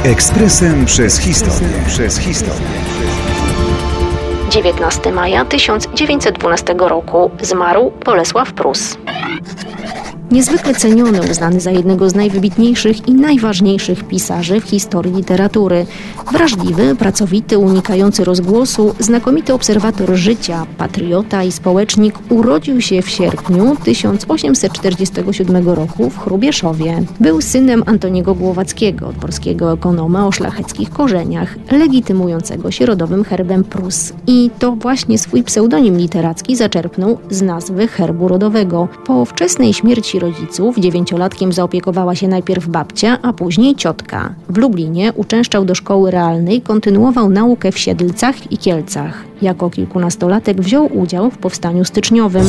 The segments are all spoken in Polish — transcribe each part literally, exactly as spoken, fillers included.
Ekspresem przez historię. Przez historię. dziewiętnastego maja tysiąc dziewięćset dwunastego roku zmarł Bolesław Prus. Niezwykle ceniony, uznany za jednego z najwybitniejszych i najważniejszych pisarzy w historii literatury. Wrażliwy, pracowity, unikający rozgłosu, znakomity obserwator życia, patriota i społecznik, urodził się w sierpniu tysiąc osiemset czterdziestego siódmego roku w Hrubieszowie. Był synem Antoniego Głowackiego, polskiego ekonoma o szlacheckich korzeniach, legitymującego się rodowym herbem Prus. I to właśnie swój pseudonim literacki zaczerpnął z nazwy herbu rodowego. Po wczesnej śmierci rodziców dziewięciolatkiem zaopiekowała się najpierw babcia, a później ciotka. W Lublinie uczęszczał do szkoły realnej, kontynuował naukę w Siedlcach i Kielcach. Jako kilkunastolatek wziął udział w powstaniu styczniowym,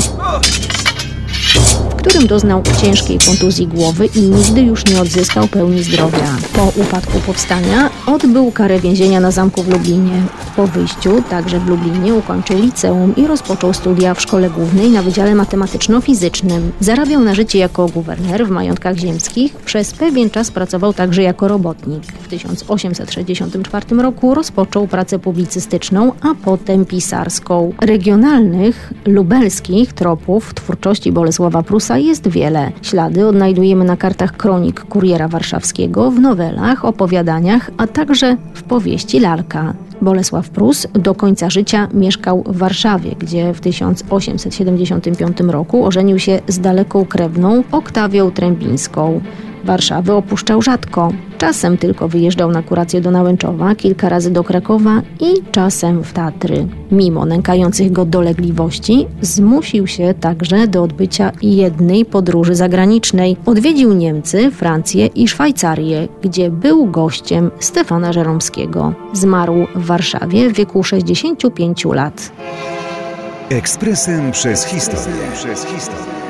w którym doznał ciężkiej kontuzji głowy i nigdy już nie odzyskał pełni zdrowia. Po upadku powstania odbył karę więzienia na zamku w Lublinie. Po wyjściu, także w Lublinie, ukończył liceum i rozpoczął studia w szkole głównej na Wydziale Matematyczno-Fizycznym. Zarabiał na życie jako guwerner w majątkach ziemskich. Przez pewien czas pracował także jako robotnik. W tysiąc osiemset sześćdziesiątym czwartym roku rozpoczął pracę publicystyczną, a potem pisarską. Regionalnych, lubelskich tropów twórczości Bolesława Prusa jest wiele. Ślady odnajdujemy na kartach kronik Kuriera Warszawskiego, w nowelach, opowiadaniach, a także w powieści Lalka. Bolesław Prus do końca życia mieszkał w Warszawie, gdzie w tysiąc osiemset siedemdziesiątym piątym roku ożenił się z daleką krewną Oktawią Trębińską. Warszawy opuszczał rzadko. Czasem tylko wyjeżdżał na kurację do Nałęczowa, kilka razy do Krakowa i czasem w Tatry. Mimo nękających go dolegliwości zmusił się także do odbycia jednej podróży zagranicznej. Odwiedził Niemcy, Francję i Szwajcarię, gdzie był gościem Stefana Żeromskiego. Zmarł w Warszawie w wieku sześćdziesięciu pięciu lat. Ekspresem przez historię. Przez historię.